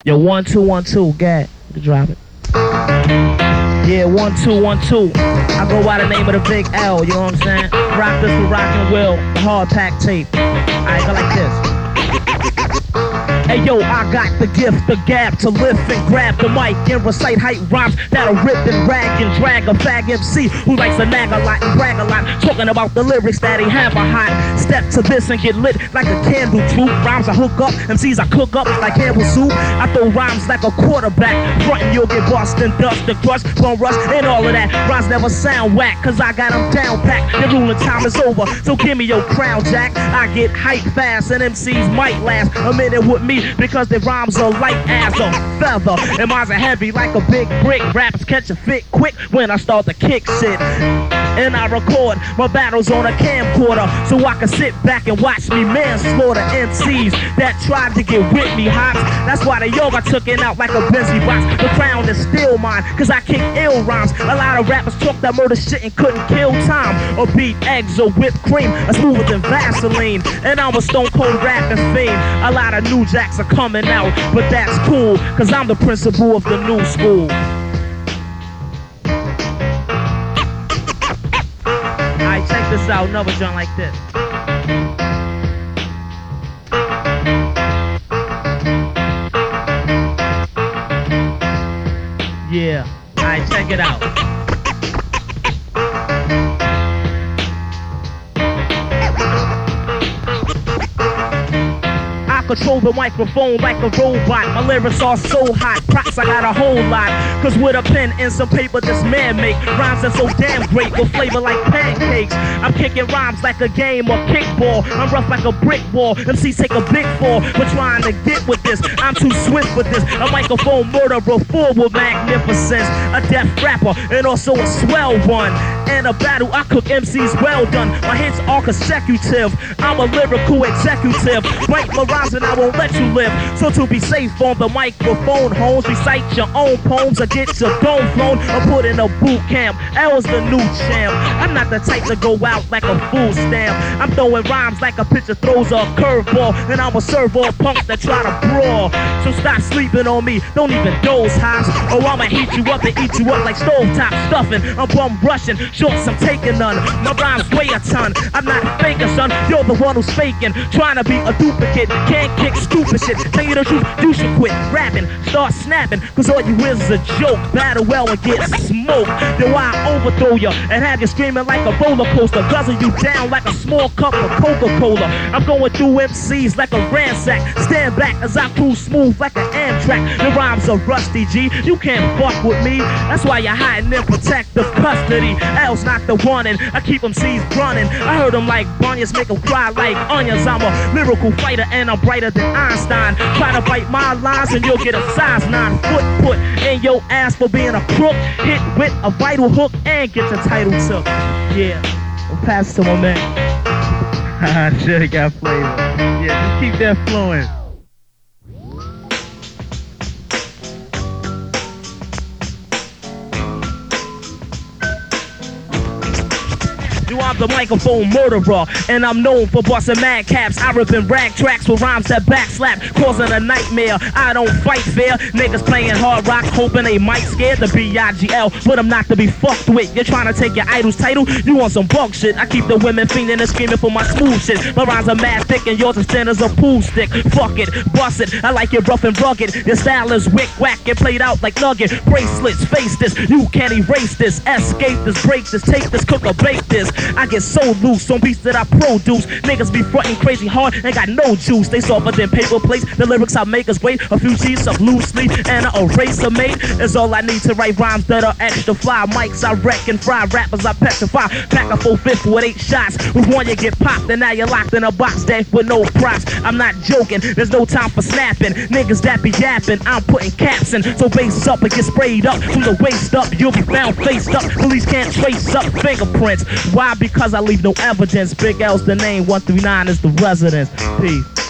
Yo, 1 2 1 2, gat. You can drop it. Yeah, 1 2 1 2. I go by the name of the Big L, you know what I'm saying? Rock this with Rock and Will, the hard pack tape. Alright, go like this. Hey yo, I got the gift, the gab to lift and grab the mic and recite hype rhymes that'll rip and rag and drag a fag MC who likes to nag a lot and brag a lot, talking about the lyrics that he have a hot. Step to this and get lit like a candle troop. Rhymes I hook up, MCs I cook up like Campbell soup. I throw rhymes like a quarterback, frontin' you'll get bust and dust and crush, bone rush and all of that. Rhymes never sound whack, cause I got them down packed. The ruling time is over, so give me your crown, Jack. I get hype fast and MCs might last a minute with me because their rhymes are light as a feather and mine's are heavy like a big brick. Rappers catch a fit quick when I start to kick shit. And I record my battles on a camcorder so I can sit back and watch me manslaughter MCs that tried to get with me hops. That's why the yoga took it out like a busy box. The crown is still mine cause I kick ill rhymes. A lot of rappers talk that murder shit and couldn't kill time or beat eggs or whipped cream. I'm smoother than Vaseline and I'm a stone cold rapping fiend. A lot of new jacks are coming out, but that's cool cause I'm the principal of the new school. Alright, check this out, another joint like this. Yeah, alright, check it out. Control the microphone like a robot. My lyrics are so hot, props I got a whole lot. Cause with a pen and some paper this man make rhymes that's so damn great with flavor like pancakes. I'm kicking rhymes like a game or kickball. I'm rough like a brick wall. MCs take a big fall for trying to get with this. I'm too swift with this. A microphone murderer full with magnificence. A deaf rapper and also a swell one. In a battle I cook MCs well done. My hits are consecutive. I'm a lyrical executive. Write my rhymes and I won't let you live. So to be safe on the microphone, homes, recite your own poems or get your dome flown or put in a boot camp. L's the new champ. I'm not the type to go out like a fool stamp. I'm throwing rhymes like a pitcher throws a curveball, and I'm a serve all punks that try to brawl. So stop sleeping on me, don't even doze hops, or I'ma heat you up and eat you up like stovetop stuffing. I'm bum rushing, shorts I'm taking none. My rhymes weigh a ton. I'm not faking, son. You're the one who's faking, trying to be a duplicate. Can't kick stupid shit. Tell you the truth, you should quit rapping, start snapping, cause all you is a joke. Battle well and get smoked. Yo, I overthrow ya and have you screaming like a roller coaster, guzzle you down like a small cup of Coca-Cola. I'm going through MCs like a ransack. Stand back as I cruise smooth like an Amtrak. The rhymes are rusty, G. You can't fuck with me. That's why you're hiding in protective custody. L's not the one, and I keep MCs running. I heard them like bunions, make them cry like onions. I'm a lyrical fighter and I'm brighter than Einstein. Try to fight my lines and you'll get a size 9 foot put in your ass for being a crook. Hit with a vital hook and get your title took. Yeah, I'll pass to my man. I should've got flavor. Yeah, just keep that flowing. I'm the microphone murderer, and I'm known for busting mad caps. I rippin' rag tracks with rhymes that backslap, causing a nightmare. I don't fight fair. Niggas playing hard rock, hoping they might scare the B-I-G-L, but I'm not to be fucked with. You're trying to take your idol's title, you want some bug shit. I keep the women fiending and screaming for my smooth shit. My rhymes are mad thick and yours is thin as a pool stick. Fuck it, bust it, I like it rough and rugged. Your style is wick whack and played out like nugget. Bracelets, face this, you can't erase this. Escape this, break this, take this, cook or bake this. I get so loose on beats that I produce. Niggas be frontin' crazy hard and got no juice. They softer than paper plates. The lyrics I make is great. A few sheets of loose leaf and an eraser mate is all I need to write rhymes that are extra fly. Mics I wreck and fry, rappers I petrify. Pack a 4/5 with 8 shots. With one you get popped and now you're locked in a box dead with no props. I'm not joking, there's no time for snapping. Niggas that be yapping, I'm putting caps in. So base up and get sprayed up from the waist up. You'll be found faced up. Police can't trace up fingerprints. Why? Because I leave no evidence. Big L's the name, 139 is the residence. Peace.